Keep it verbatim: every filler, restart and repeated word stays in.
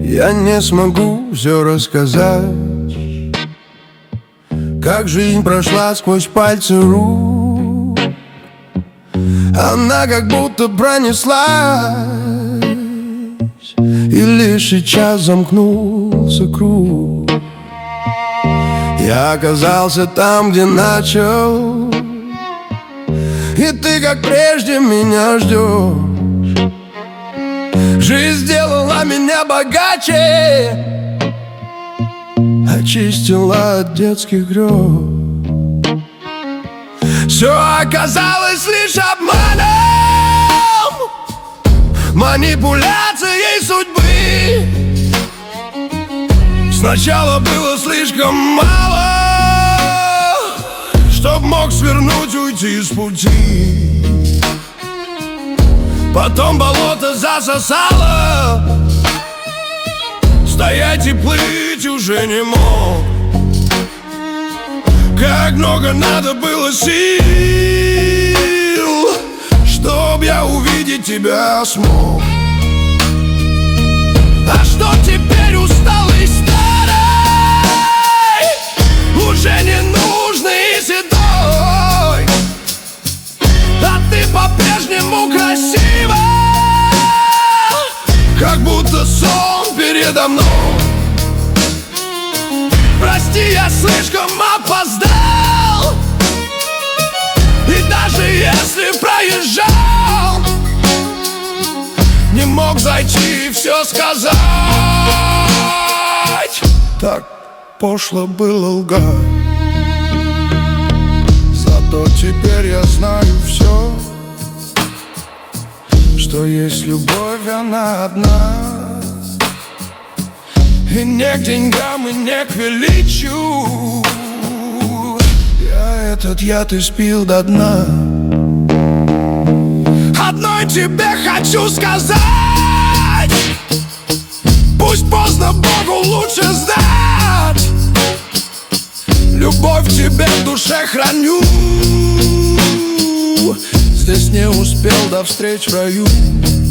Я не смогу все рассказать, как жизнь прошла сквозь пальцы рук. Она как будто пронеслась, и лишь сейчас замкнулся круг. Я оказался там, где начал, и ты, как прежде, меня ждешь. Жизнь сделала меня богаче, очистила от детских грез. Все оказалось лишь обманом, манипуляцией судьбы. Сначала было слишком мало, чтоб мог свернуть, уйти с пути. Потом болото засосало, стоять и плыть уже не мог. Как много надо было сил, чтоб я увидеть тебя смог. А что теперь, усталый старый, уже не нужный и седой, а ты по-прежнему красива, как будто сон передо мной. Прости, я слишком опоздал, и даже если проезжал, не мог зайти и все сказать. Так пошло было лгать, зато теперь я знаю все, что есть любовь, она одна. И не к деньгам, и не к величию я этот яд испил до дна. Одной тебе хочу сказать: пусть поздно, Богу лучше знать. Любовь к тебе в душе храню, здесь не успел до встреч в раю.